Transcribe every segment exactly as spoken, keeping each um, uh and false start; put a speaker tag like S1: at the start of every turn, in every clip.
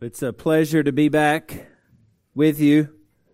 S1: It's a pleasure to be back with you.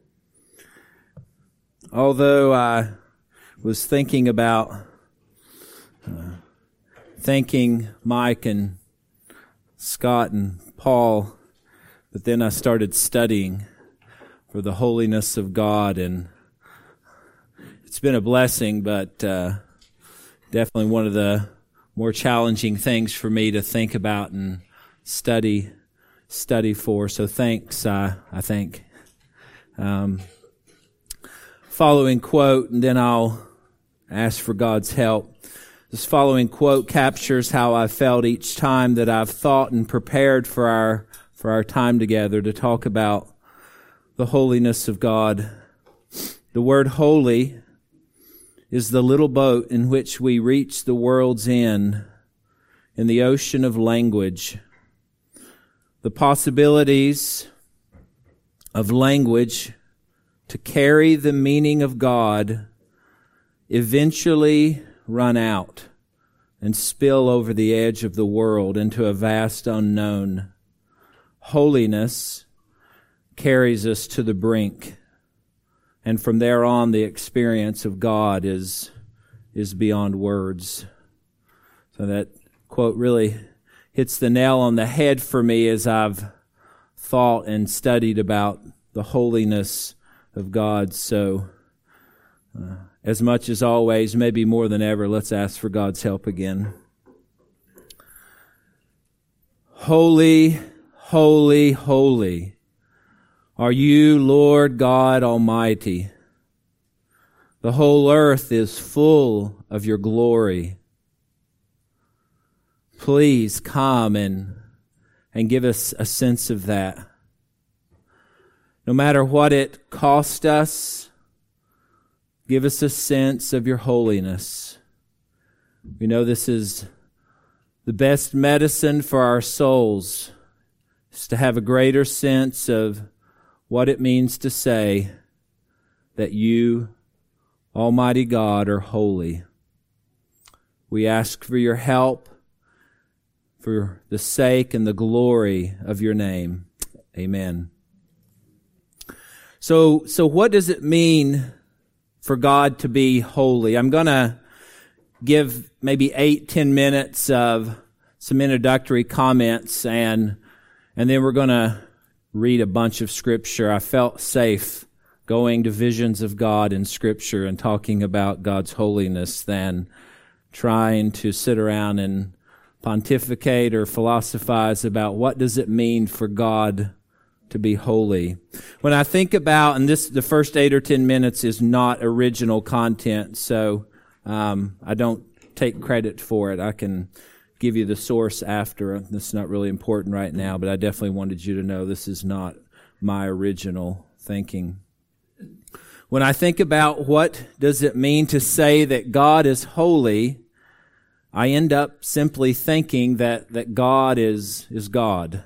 S1: Although I was thinking about uh, thanking Mike and Scott and Paul, but then I started studying for the holiness of God, and it's been a blessing, but uh, definitely one of the more challenging things for me to think about and study study for. So thanks, uh, I think. Um, following quote, and then I'll ask for God's help. This following quote captures how I felt each time that I've thought and prepared for our for our time together to talk about the holiness of God. The word holy is the little boat in which we reach the world's end in the ocean of language. The possibilities of language to carry the meaning of God eventually run out and spill over the edge of the world into a vast unknown. Holiness carries us to the brink, and from there on the experience of God is is beyond words. So that quote really hits the nail on the head for me as I've thought and studied about the holiness of God. So uh, as much as always, maybe more than ever, let's ask for God's help again. Holy, holy, holy are you, Lord God Almighty. The whole earth is full of your glory. Please come and, and give us a sense of that. No matter what it cost us, give us a sense of your holiness. We know this is the best medicine for our souls, is to have a greater sense of what it means to say that you, Almighty God, are holy. We ask for your help for the sake and the glory of your name. Amen. So, so what does it mean for God to be holy? I'm going to give maybe eight, ten minutes of some introductory comments, and and then we're going to read a bunch of Scripture. I felt safe going to visions of God in Scripture and talking about God's holiness than trying to sit around and pontificate or philosophize about what does it mean for God to be holy. When I think about, and this, the first eight or ten minutes is not original content, so um, I don't take credit for it. I can give you the source after. This is not really important right now, but I definitely wanted you to know this is not my original thinking. When I think about what does it mean to say that God is holy, I end up simply thinking that, that God is, is God.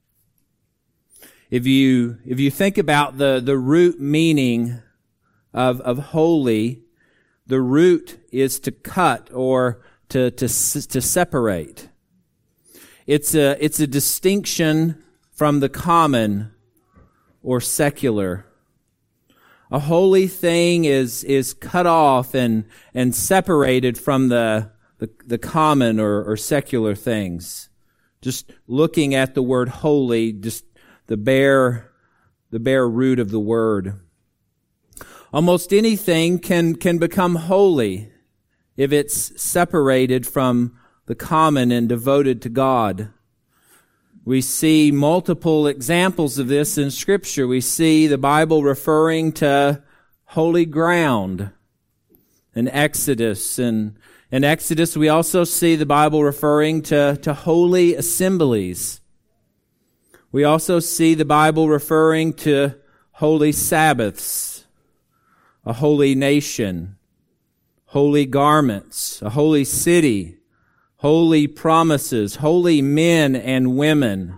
S1: If you, if you think about the, the root meaning of, of holy, the root is to cut or to, to, to separate. It's a, it's a distinction from the common or secular. A holy thing is, is cut off and, and separated from the, the, the common or, or secular things. Just looking at the word holy, just the bare, the bare root of the word. Almost anything can, can become holy if it's separated from the common and devoted to God. We see multiple examples of this in Scripture. We see the Bible referring to holy ground in Exodus. And in Exodus, we also see the Bible referring to, to holy assemblies. We also see the Bible referring to holy Sabbaths, a holy nation, holy garments, a holy city, holy promises, holy men and women,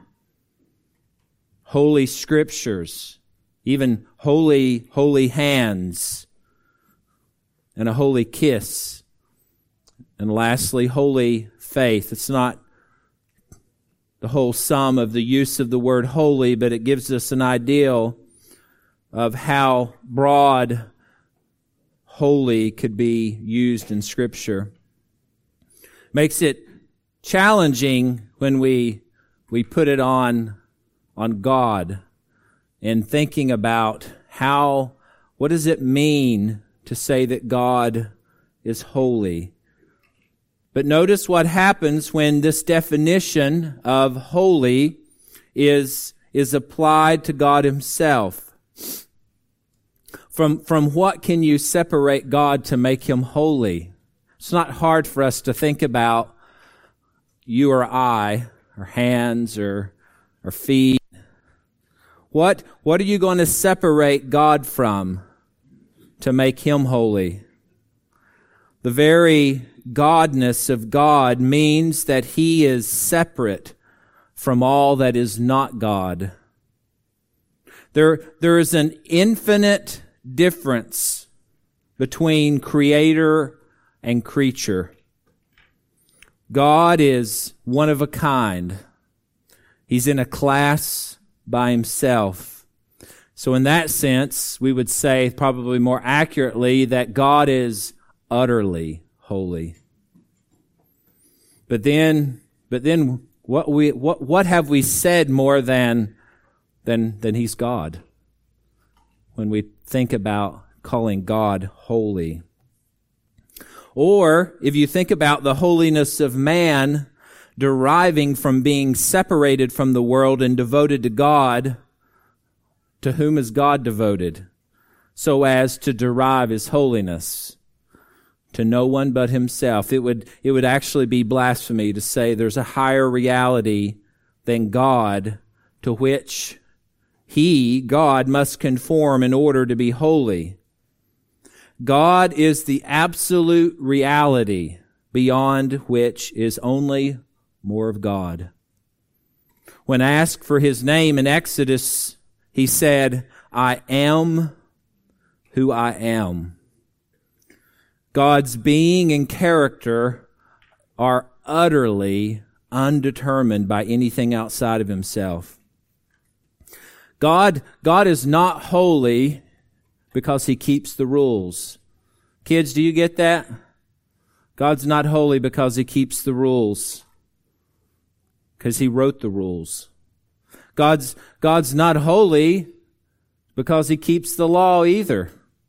S1: holy scriptures, even holy, holy hands, and a holy kiss. And lastly, holy faith. It's not the whole sum of the use of the word holy, but it gives us an idea of how broad holy could be used in Scripture. Makes it challenging when we we put it on on God and thinking about how, what does it mean to say that God is holy? But notice what happens when this definition of holy is, is applied to God Himself. From, from what can you separate God to make Him holy? It's not hard for us to think about you or I, or hands, or, or feet. What, what are you going to separate God from to make Him holy? The very Godness of God means that He is separate from all that is not God. There, there is an infinite difference between creator and creature. God is one of a kind. He's in a class by Himself. So in that sense, we would say probably more accurately that God is utterly holy. But then, but then what we, what, what have we said more than, than, than He's God? When we think about calling God holy. Or if you think about the holiness of man deriving from being separated from the world and devoted to God, to whom is God devoted? So as to derive His holiness to no one but Himself. It would, it would actually be blasphemy to say there's a higher reality than God to which He, God, must conform in order to be holy. God is the absolute reality beyond which is only more of God. When asked for His name in Exodus, He said, I am who I am. God's being and character are utterly undetermined by anything outside of Himself. God, God is not holy because He keeps the rules. Kids, do you get that? God's not holy because He keeps the rules. Because He wrote the rules. God's, God's not holy because He keeps the law either.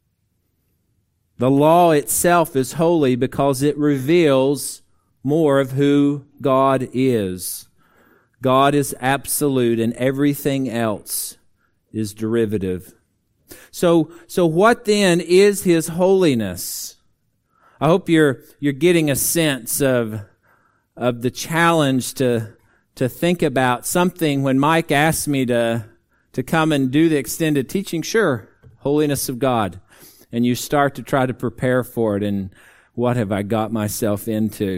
S1: The law itself is holy because it reveals more of who God is. God is absolute and everything else is derivative. So, so what then is His holiness? I hope you're, you're getting a sense of, of the challenge to, to think about something. When Mike asked me to, to come and do the extended teaching, sure, holiness of God. And you start to try to prepare for it, and what have I got myself into?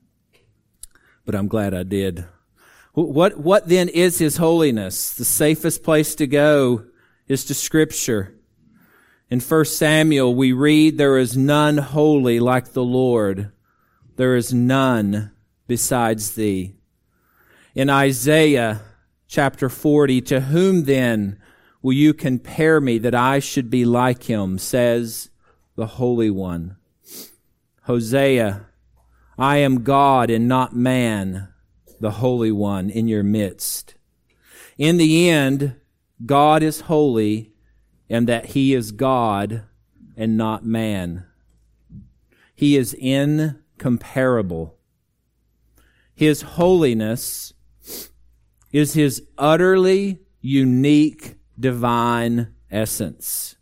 S1: But I'm glad I did. What, what then is His holiness? The safest place to go is to Scripture. In First Samuel, we read, there is none holy like the Lord. There is none besides Thee. In Isaiah chapter forty, to whom then will you compare me that I should be like Him, says the Holy One. Hosea, I am God and not man, the Holy One in your midst. In the end, God is holy, and that He is God and not man. He is incomparable. His holiness is His utterly unique divine essence.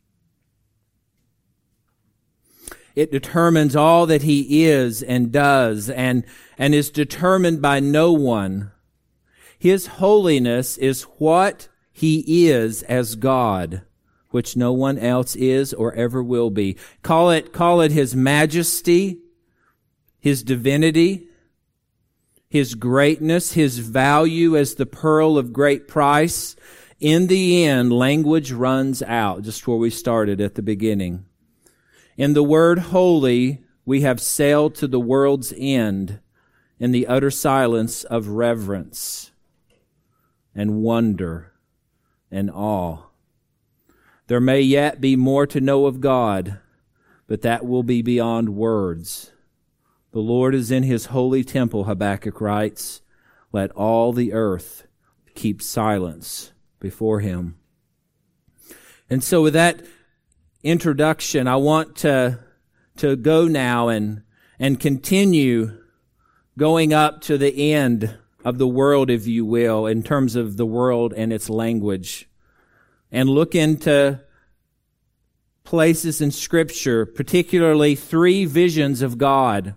S1: It determines all that He is and does and, and is determined by no one. His holiness is what He is as God, which no one else is or ever will be. Call it, call it His majesty, His divinity, His greatness, His value as the pearl of great price. In the end, language runs out, just where we started at the beginning. In the word holy, we have sailed to the world's end, in the utter silence of reverence and wonder and awe. There may yet be more to know of God, but that will be beyond words. The Lord is in his holy temple, Habakkuk writes. Let all the earth keep silence before him. And so with that introduction, I want to, to go now and, and continue going up to the end of the world, if you will, in terms of the world and its language, and look into places in Scripture, particularly three visions of God,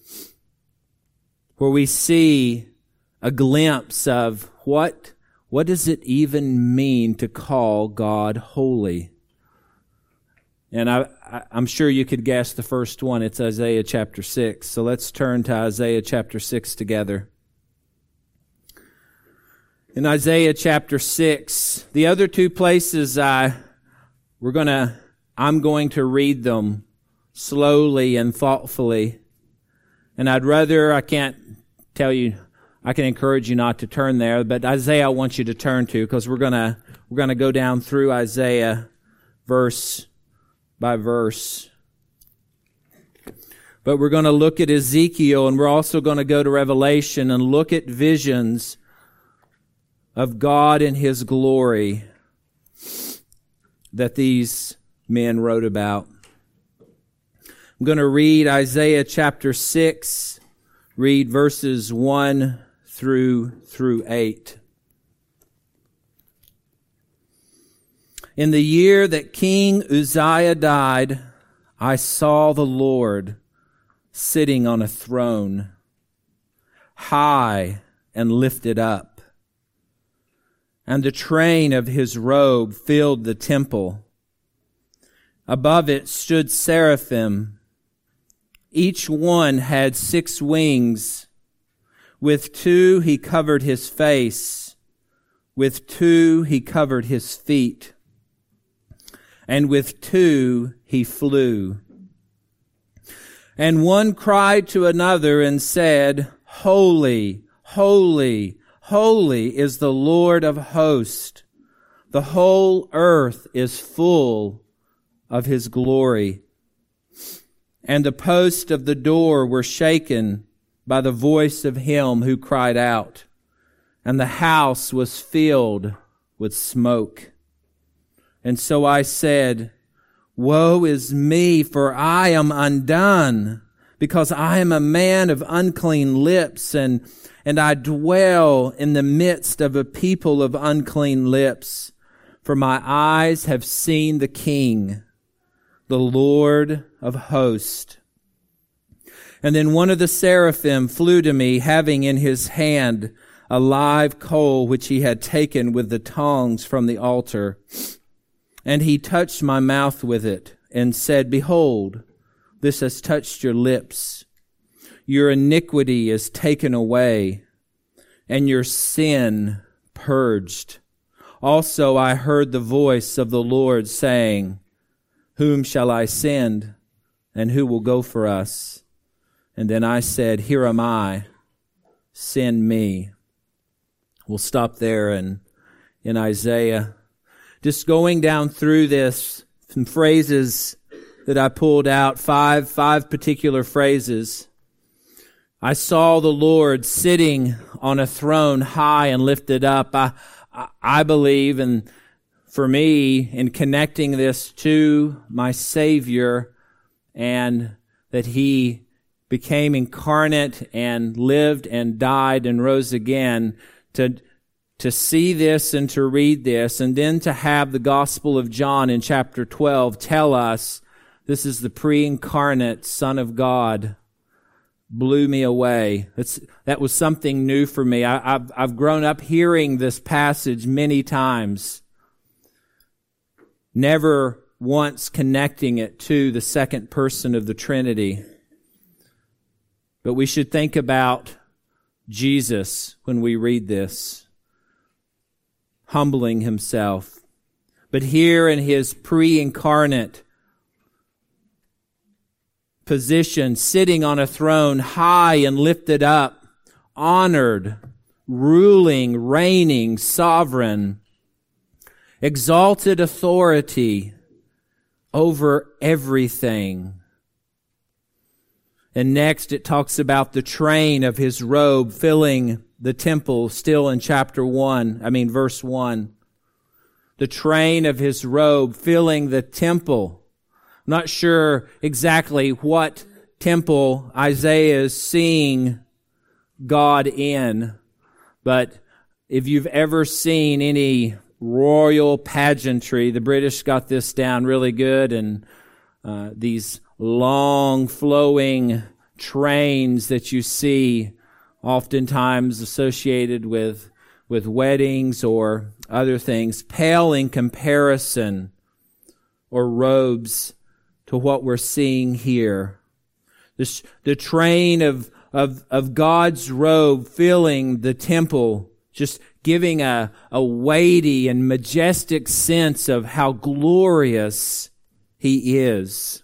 S1: where we see a glimpse of what, what does it even mean to call God holy? And I, I, I'm sure you could guess the first one. It's Isaiah chapter six. So let's turn to Isaiah chapter six together. In Isaiah chapter six, the other two places I, we're gonna, I'm going to read them slowly and thoughtfully. And I'd rather, I can't tell you, I can encourage you not to turn there, but Isaiah I want you to turn to, because we're gonna, we're gonna go down through Isaiah verse by verse. But we're going to look at Ezekiel, and we're also going to go to Revelation and look at visions of God in his glory that these men wrote about. I'm going to read Isaiah chapter six, read verses one through through eight. In the year that King Uzziah died, I saw the Lord sitting on a throne, high and lifted up, and the train of his robe filled the temple. Above it stood seraphim. Each one had six wings. With two he covered his face. With two he covered his feet. And with two he flew. And one cried to another and said, Holy, holy, holy is the Lord of hosts. The whole earth is full of his glory. And the posts of the door were shaken by the voice of him who cried out, and the house was filled with smoke. And so I said, Woe is me, for I am undone, because I am a man of unclean lips, and, and I dwell in the midst of a people of unclean lips. For my eyes have seen the King, the Lord of hosts. And then one of the seraphim flew to me, having in his hand a live coal which he had taken with the tongs from the altar. And he touched my mouth with it and said, Behold, this has touched your lips. Your iniquity is taken away, and your sin purged. Also I heard the voice of the Lord saying, Whom shall I send, and who will go for us? And then I said, Here am I, send me. We'll stop there in, in Isaiah. Just going down through this, some phrases that I pulled out, five, five particular phrases. I saw the Lord sitting on a throne high and lifted up. I, I believe, and for me, in connecting this to my Savior, and that He became incarnate and lived and died and rose again, to to see this and to read this, and then to have the Gospel of John in chapter twelve tell us this is the pre-incarnate Son of God, blew me away. It's, that was something new for me. I, I've, I've grown up hearing this passage many times, never once connecting it to the second person of the Trinity. But we should think about Jesus when we read this, humbling himself. But here in his pre-incarnate position, sitting on a throne high and lifted up, honored, ruling, reigning, sovereign, exalted authority over everything. And next it talks about the train of his robe filling the temple, still in chapter one, I mean verse one. The train of his robe filling the temple. I'm not sure exactly what temple Isaiah is seeing God in, but if you've ever seen any royal pageantry, the British got this down really good, and uh, these long flowing trains that you see oftentimes associated with with weddings or other things pale in comparison, or robes, to what we're seeing here. This, the train of, of, of God's robe filling the temple, just giving a, a weighty and majestic sense of how glorious He is.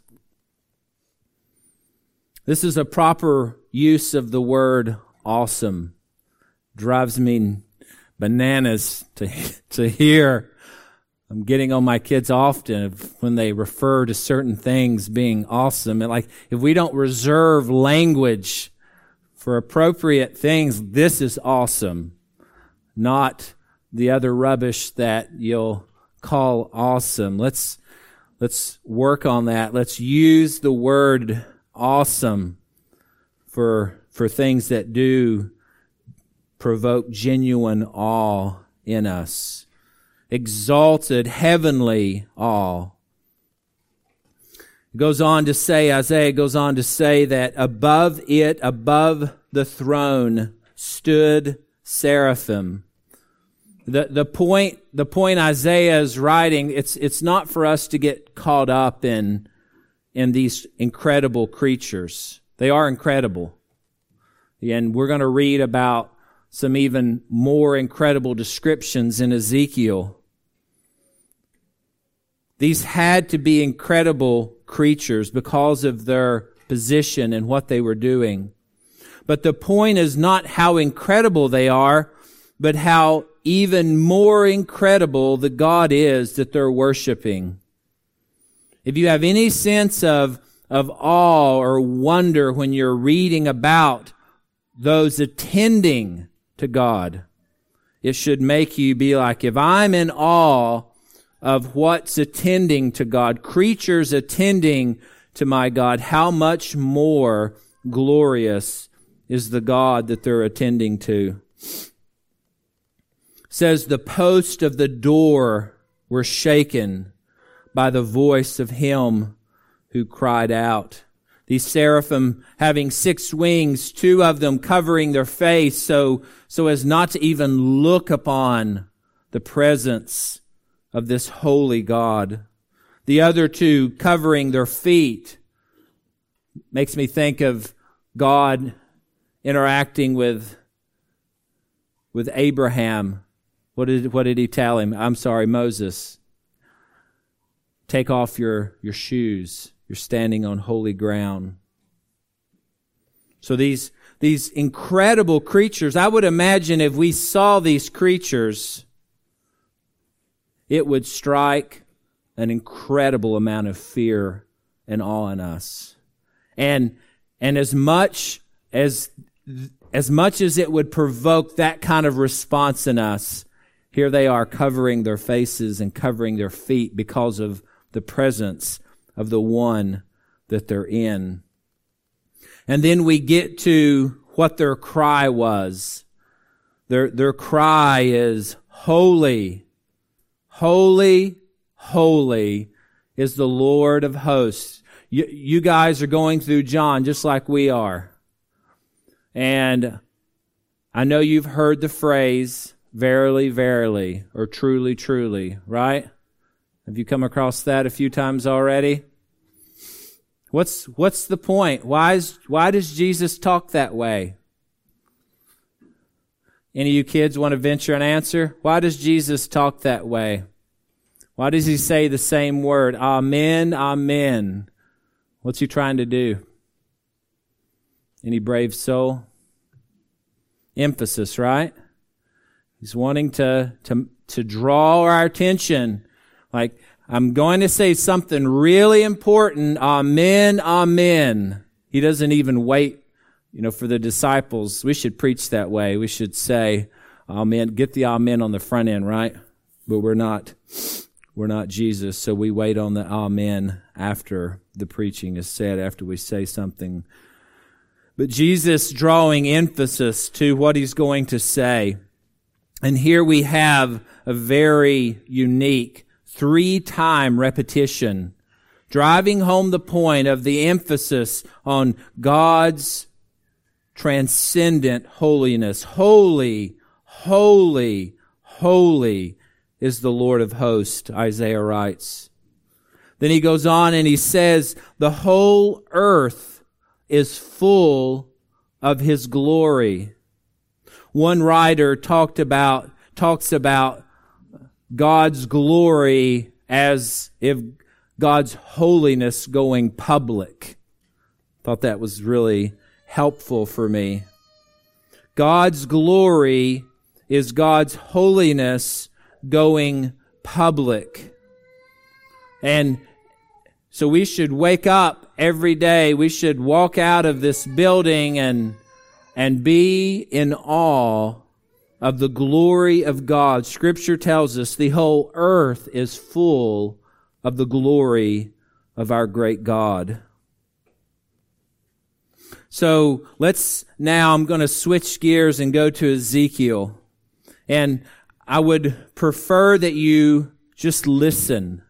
S1: This is a proper use of the word awesome. Drives me bananas to to hear. I'm getting on my kids often when they refer to certain things being awesome. And like, if we don't reserve language for appropriate things, this is awesome, not the other rubbish that you'll call awesome. Let's let's work on that. Let's use the word awesome for for things that do provoke genuine awe in us. Exalted, heavenly awe. It goes on to say, Isaiah goes on to say that above it, above the throne, stood seraphim. The the point the point Isaiah is writing, it's it's not for us to get caught up in in these incredible creatures. They are incredible. And we're going to read about some even more incredible descriptions in Ezekiel. These had to be incredible creatures because of their position and what they were doing. But the point is not how incredible they are, but how even more incredible the God is that they're worshiping. If you have any sense of, of awe or wonder when you're reading about those attending to God, it should make you be like, if I'm in awe of what's attending to God, creatures attending to my God, how much more glorious is the God that they're attending to. It says the posts of the door were shaken by the voice of him who cried out. These seraphim having six wings, two of them covering their face so, so as not to even look upon the presence of this holy God. The other two covering their feet. Makes me think of God interacting with, with Abraham. What did, what did he tell him? I'm sorry, Moses. Take off your, your shoes. You're standing on holy ground. So these, these incredible creatures, I would imagine if we saw these creatures, it would strike an incredible amount of fear and awe in us. And, and as much as, as much as it would provoke that kind of response in us, here they are covering their faces and covering their feet because of the presence of the one that they're in. And then we get to what their cry was. Their, their cry is, holy, holy, holy is the Lord of hosts. You, you guys are going through John just like we are. And I know you've heard the phrase, verily, verily, or truly, truly, right? Have you come across that a few times already? What's what's the point? Why is why does Jesus talk that way? Any of you kids want to venture an answer? Why does Jesus talk that way? Why does he say the same word? Amen, amen. What's he trying to do? Any brave soul? Emphasis, right? He's wanting to, to, to draw our attention. Like, I'm going to say something really important. Amen, amen. He doesn't even wait, you know, for the disciples. We should preach that way. We should say, amen. Get the amen on the front end, right? But we're not, we're not Jesus. So we wait on the amen after the preaching is said, after we say something. But Jesus drawing emphasis to what he's going to say. And here we have a very unique three-time repetition, driving home the point of the emphasis on God's transcendent holiness. Holy, holy, holy is the Lord of hosts, Isaiah writes. Then he goes on and he says, the whole earth is full of his glory. One writer talked about, talks about God's glory as if God's holiness going public. Thought that was really helpful for me. God's glory is God's holiness going public. And so we should wake up every day. We should walk out of this building and, and be in awe of the glory of God. Scripture tells us the whole earth is full of the glory of our great God. So let's now, I'm going to switch gears and go to Ezekiel. And I would prefer that you just listen.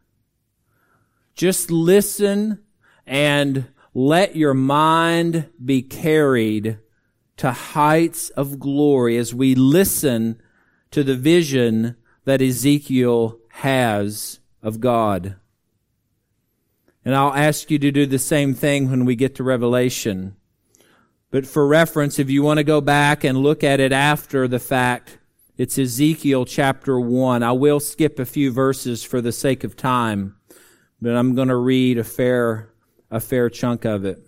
S1: Just listen and let your mind be carried to heights of glory as we listen to the vision that Ezekiel has of God. And I'll ask you to do the same thing when we get to Revelation. But for reference, if you want to go back and look at it after the fact, it's Ezekiel chapter one. I will skip a few verses for the sake of time, but I'm going to read a fair, a fair chunk of it.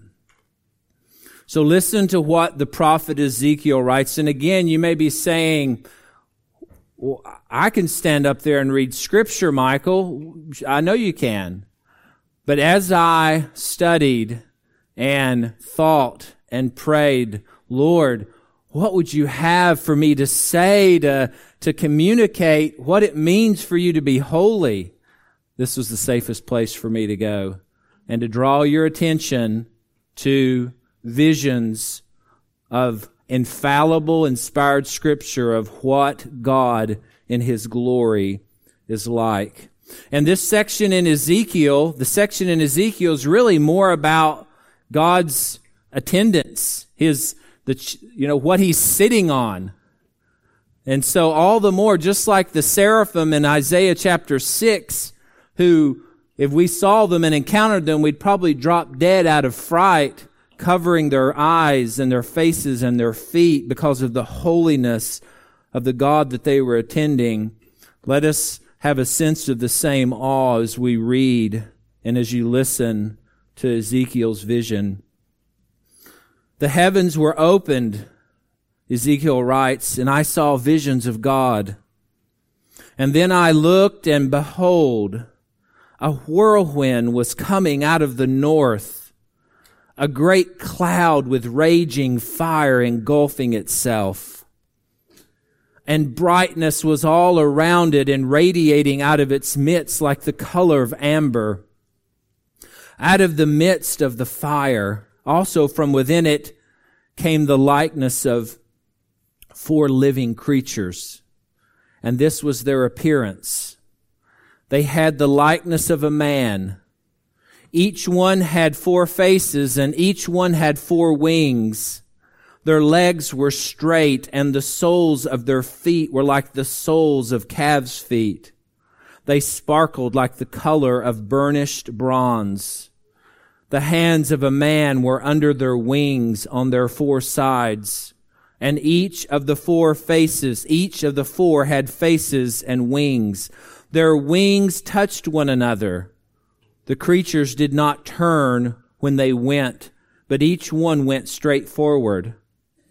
S1: So listen to what the prophet Ezekiel writes. And again, you may be saying, well, I can stand up there and read Scripture, Michael. I know you can. But as I studied and thought and prayed, Lord, what would you have for me to say to, to communicate what it means for you to be holy? This was the safest place for me to go and to draw your attention to visions of infallible, inspired Scripture of what God in His glory is like. And this section in Ezekiel, the section in Ezekiel is really more about God's attendance, His, the, you know, what He's sitting on. And so all the more, just like the seraphim in Isaiah chapter six, who, if we saw them and encountered them, we'd probably drop dead out of fright, covering their eyes and their faces and their feet because of the holiness of the God that they were attending. Let us have a sense of the same awe as we read and as you listen to Ezekiel's vision. The heavens were opened, Ezekiel writes, and I saw visions of God. And then I looked, and behold, a whirlwind was coming out of the north, a great cloud with raging fire engulfing itself. And brightness was all around it and radiating out of its midst like the color of amber. Out of the midst of the fire, also from within it, came the likeness of four living creatures. And this was their appearance. They had the likeness of a man. Each one had four faces, and each one had four wings. Their legs were straight, and the soles of their feet were like the soles of calves' feet. They sparkled like the color of burnished bronze. The hands of a man were under their wings on their four sides. And each of the four faces, each of the four had faces and wings. Their wings touched one another. The creatures did not turn when they went, but each one went straight forward.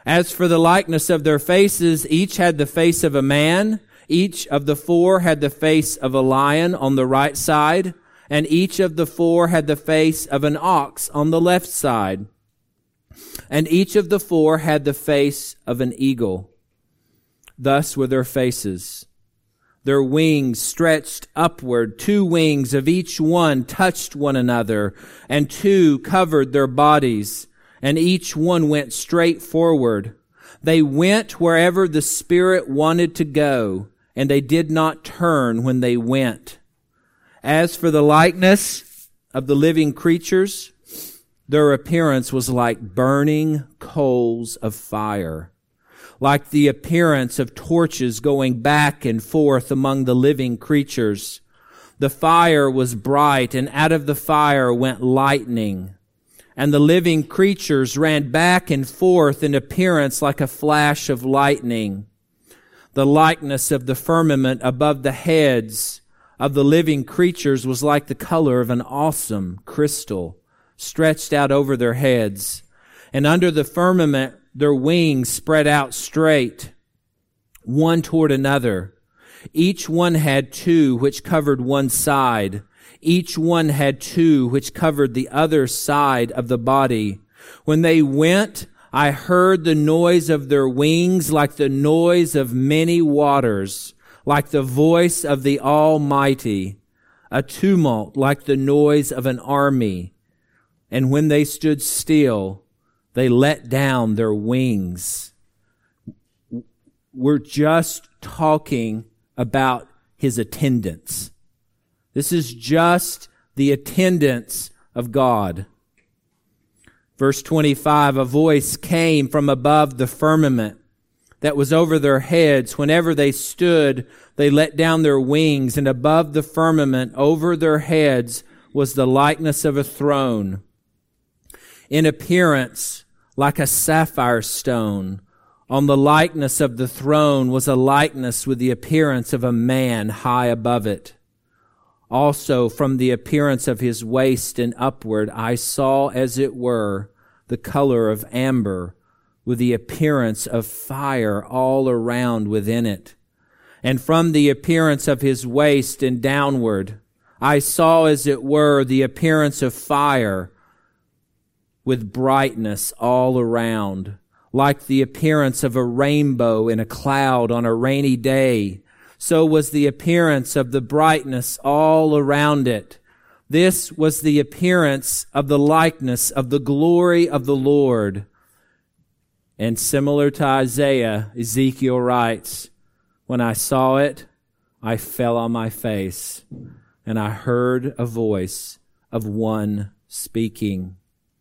S1: As for the likeness of their faces, each had the face of a man. Each of the four had the face of a lion on the right side, and each of the four had the face of an ox on the left side. And each of the four had the face of an eagle. Thus were their faces. Their wings stretched upward. Two wings of each one touched one another, and two covered their bodies, and each one went straight forward. They went wherever the Spirit wanted to go, and they did not turn when they went. As for the likeness of the living creatures, their appearance was like burning coals of fire, like the appearance of torches going back and forth among the living creatures. The fire was bright, and out of the fire went lightning. And the living creatures ran back and forth in appearance like a flash of lightning. The likeness of the firmament above the heads of the living creatures was like the color of an awesome crystal stretched out over their heads. And under the firmament, their wings spread out straight, one toward another. Each one had two which covered one side. Each one had two which covered the other side of the body. When they went, I heard the noise of their wings like the noise of many waters, like the voice of the Almighty, a tumult like the noise of an army. And when they stood still, they let down their wings. We're just talking about his attendance. This is just the attendance of God. Verse twenty-five, a voice came from above the firmament that was over their heads. Whenever they stood, they let down their wings, and above the firmament over their heads was the likeness of a throne, in appearance like a sapphire stone. On the likeness of the throne was a likeness with the appearance of a man high above it. Also, from the appearance of his waist and upward, I saw, as it were, the color of amber, with the appearance of fire all around within it. And from the appearance of his waist and downward, I saw, as it were, the appearance of fire, with brightness all around, like the appearance of a rainbow in a cloud on a rainy day. So was the appearance of the brightness all around it. This was the appearance of the likeness of the glory of the Lord. And similar to Isaiah, Ezekiel writes, when I saw it, I fell on my face, and I heard a voice of one speaking.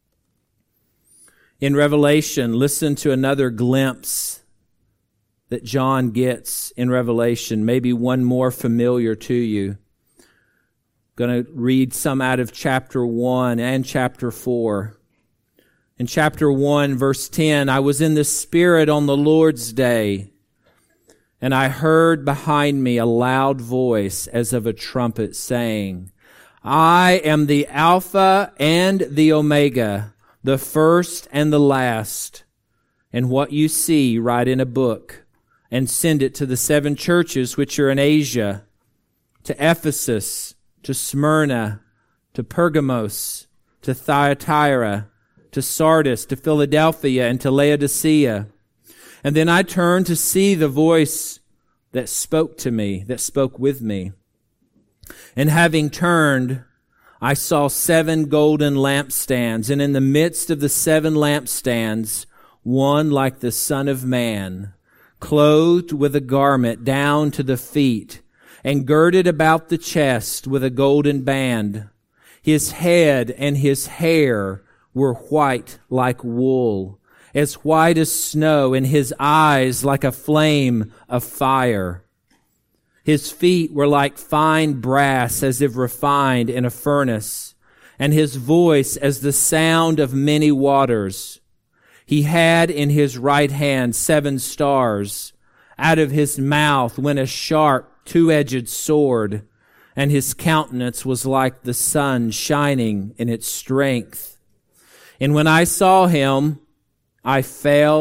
S1: In Revelation, listen to another glimpse that John gets in Revelation, maybe one more familiar to you. Going to read some out of chapter one and chapter four. In chapter one, verse ten, I was in the Spirit on the Lord's day, and I heard behind me a loud voice as of a trumpet saying, I am the Alpha and the Omega, the first and the last. And what you see, write in a book and send it to the seven churches which are in Asia, to Ephesus, to Smyrna, to Pergamos, to Thyatira, to Sardis, to Philadelphia, and to Laodicea. And then I turned to see the voice that spoke to me, that spoke with me. And having turned, I saw seven golden lampstands, and in the midst of the seven lampstands, one like the Son of Man, clothed with a garment down to the feet, and girded about the chest with a golden band. His head and his hair were white like wool, as white as snow, and his eyes like a flame of fire. His feet were like fine brass, as if refined in a furnace, and his voice as the sound of many waters. He had in his right hand seven stars. Out of his mouth went a sharp, two-edged sword, and his countenance was like the sun shining in its strength. And when I saw him, I fell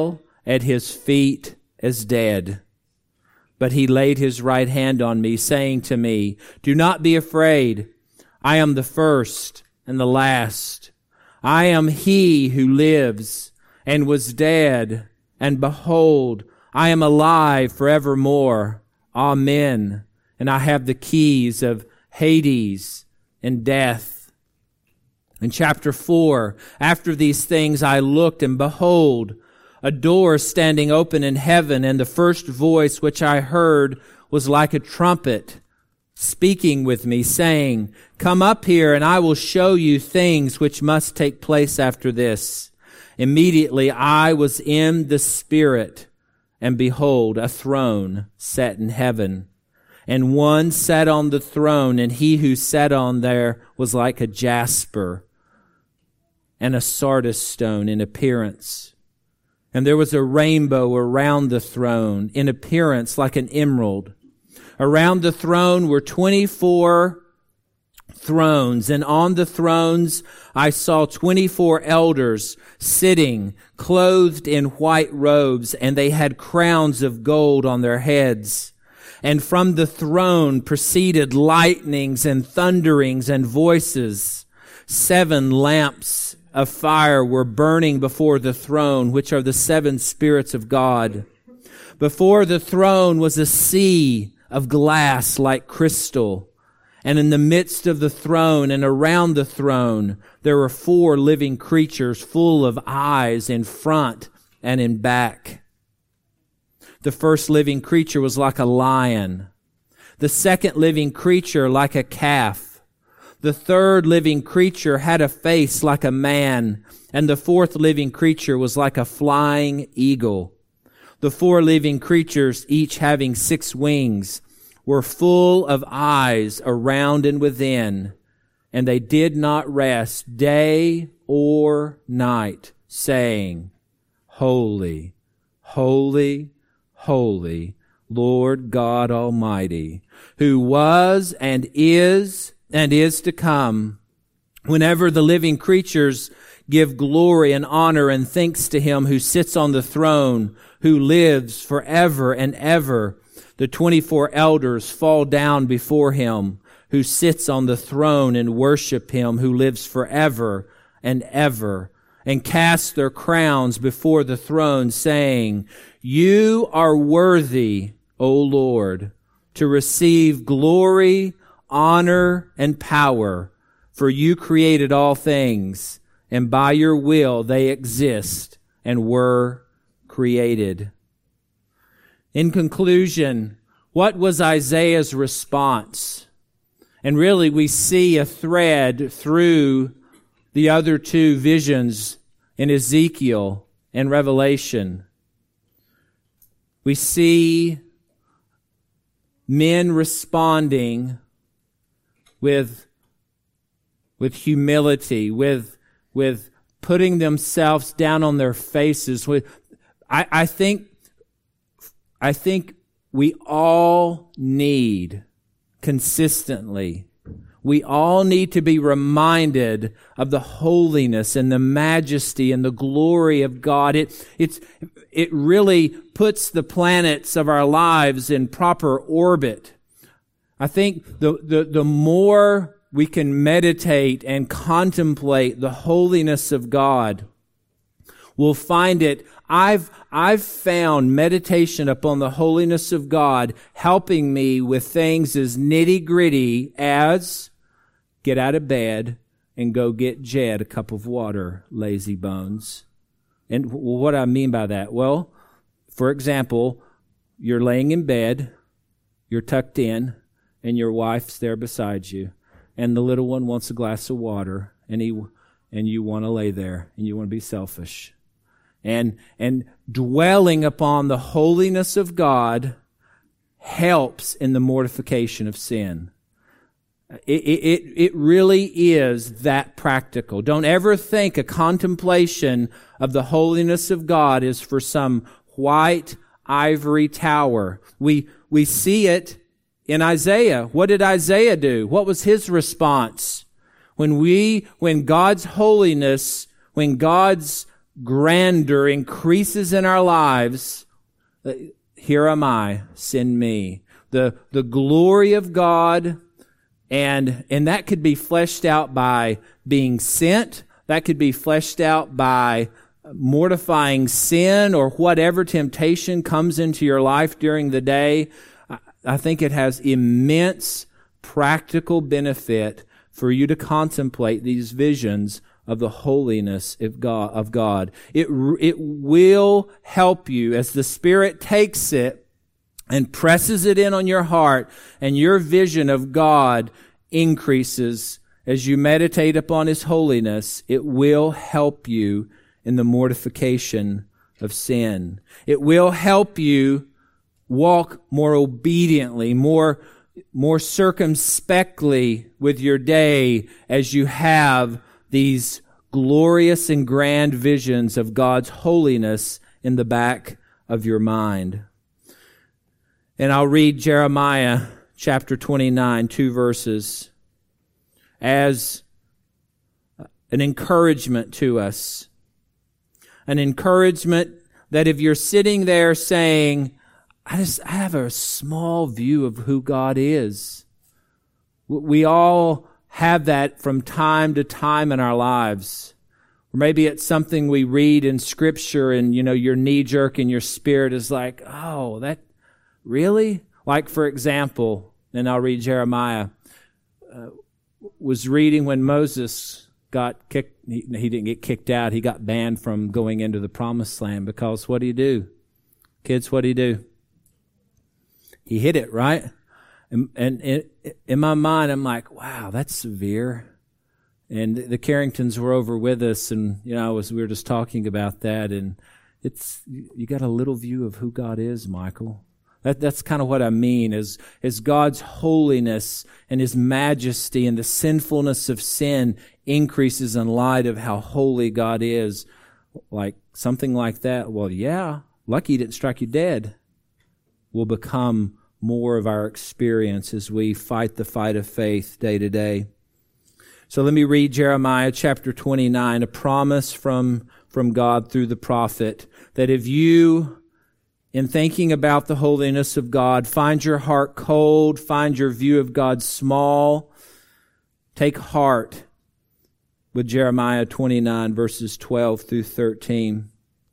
S1: at his feet as dead. But he laid his right hand on me, saying to me, do not be afraid. I am the first and the last. I am he who lives and was dead, and behold, I am alive forevermore. Amen. And I have the keys of Hades and death. In chapter four, after these things I looked, and behold, a door standing open in heaven, and the first voice which I heard was like a trumpet speaking with me, saying, come up here, and I will show you things which must take place after this. Immediately I was in the Spirit, and behold, a throne set in heaven. And one sat on the throne, and he who sat on there was like a jasper and a sardis stone in appearance. And there was a rainbow around the throne, in appearance like an emerald. Around the throne were twenty-four thrones, and on the thrones I saw twenty-four elders sitting, clothed in white robes, and they had crowns of gold on their heads. And from the throne proceeded lightnings and thunderings and voices. Seven lamps of fire were burning before the throne, which are the seven spirits of God. Before the throne was a sea of glass like crystal. And in the midst of the throne and around the throne, there were four living creatures full of eyes in front and in back. The first living creature was like a lion. The second living creature like a calf. The third living creature had a face like a man. And the fourth living creature was like a flying eagle. The four living creatures, each having six wings, were full of eyes around and within, and they did not rest day or night, saying, Holy, holy, holy, Lord God Almighty, who was and is and is to come. Whenever the living creatures give glory and honor and thanks to him who sits on the throne, who lives forever and ever, the twenty-four elders fall down before him who sits on the throne and worship him who lives forever and ever, and cast their crowns before the throne, saying, You are worthy, O Lord, to receive glory, honor, and power, for you created all things, and by your will they exist and were created. In conclusion, what was Isaiah's response? And really we see a thread through the other two visions in Ezekiel and Revelation. We see men responding with, with humility, with, with putting themselves down on their faces. With, I, I think I think we all need consistently, we all need to be reminded of the holiness and the majesty and the glory of God. It, it's, it really puts the planets of our lives in proper orbit. I think the, the, the more we can meditate and contemplate the holiness of God, we'll find it. I've, I've found meditation upon the holiness of God helping me with things as nitty-gritty as get out of bed and go get Jed a cup of water, lazy bones. And what do I mean by that? Well, for example, you're laying in bed, you're tucked in, and your wife's there beside you, and the little one wants a glass of water, and he, and you want to lay there, and you want to be selfish. And, and dwelling upon the holiness of God helps in the mortification of sin. It, it, it really is that practical. Don't ever think a contemplation of the holiness of God is for some white ivory tower. We, we see it in Isaiah. What did Isaiah do? What was his response? When we, when God's holiness, when God's grandeur increases in our lives. Here am I, send me. The, the glory of God, and, and that could be fleshed out by being sent. That could be fleshed out by mortifying sin or whatever temptation comes into your life during the day. I think it has immense practical benefit for you to contemplate these visions of the holiness of God. Of God. It, it will help you as the Spirit takes it and presses it in on your heart, and your vision of God increases as you meditate upon His holiness. It will help you in the mortification of sin. It will help you walk more obediently, more, more circumspectly with your day as you have these glorious and grand visions of God's holiness in the back of your mind. And I'll read Jeremiah chapter twenty-nine, two verses, as an encouragement to us. An encouragement that if you're sitting there saying, I just I have a small view of who God is. We all have that from time to time in our lives. Or maybe it's something we read in Scripture and, you know, your knee-jerk in your spirit is like, oh, that, really? Like, for example, and I'll read Jeremiah, uh, was reading when Moses got kicked, he, he didn't get kicked out, he got banned from going into the Promised Land because what do you do? Kids, what do you do? He hid it, right? And, and in, in my mind, I'm like, wow, that's severe. And the Carringtons were over with us, and you know, I was we were just talking about that. And it's you got a little view of who God is, Michael. That that's kind of what I mean. Is is God's holiness and His majesty and the sinfulness of sin increases in light of how holy God is. Like something like that. Well, yeah, lucky He didn't strike you dead. Will become more of our experience as we fight the fight of faith day to day. So let me read Jeremiah chapter twenty-nine, a promise from, from God through the prophet, that if you, in thinking about the holiness of God, find your heart cold, find your view of God small, take heart with Jeremiah twenty-nine, verses twelve through thirteen.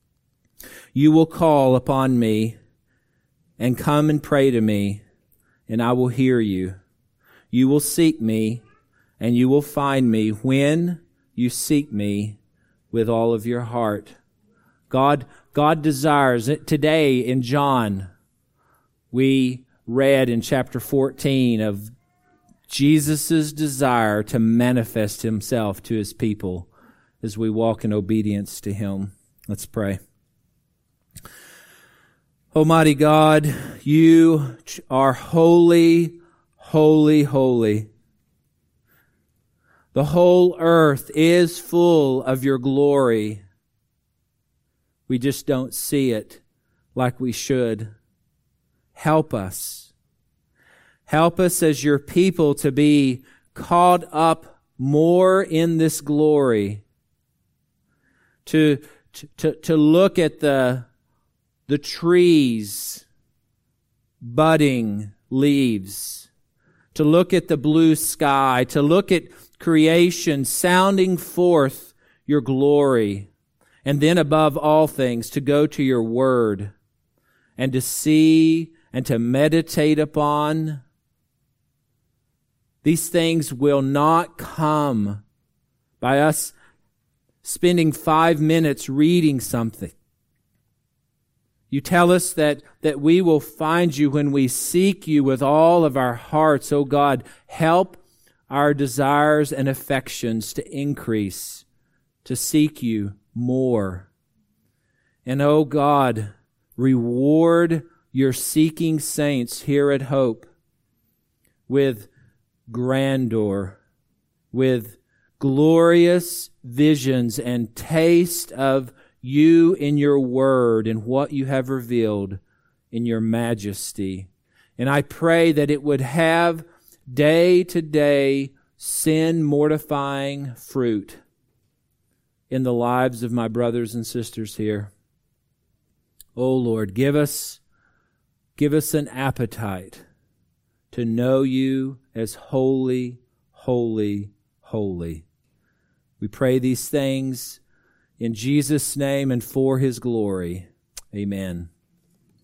S1: You will call upon me and come and pray to me, and I will hear you. You will seek me, and you will find me when you seek me with all of your heart. God, God desires it. Today in John, we read in chapter fourteen of Jesus' desire to manifest Himself to His people as we walk in obedience to Him. Let's pray. Almighty God, You are holy, holy, holy. The whole earth is full of Your glory. We just don't see it like we should. Help us. Help us as Your people to be caught up more in this glory. To, to, to look at the The trees, budding leaves, to look at the blue sky, to look at creation sounding forth Your glory, and then above all things to go to Your word and to see and to meditate upon. These things will not come by us spending five minutes reading something. You tell us that, that we will find You when we seek You with all of our hearts. Oh God, help our desires and affections to increase, to seek You more. And oh God, reward Your seeking saints here at Hope with grandeur, with glorious visions and taste of You in Your word and what You have revealed in Your majesty. And I pray that it would have day to day sin mortifying fruit in the lives of my brothers and sisters here. Oh Lord, give us, give us an appetite to know you as holy, holy, holy. We pray these things in Jesus' name and for his glory. Amen.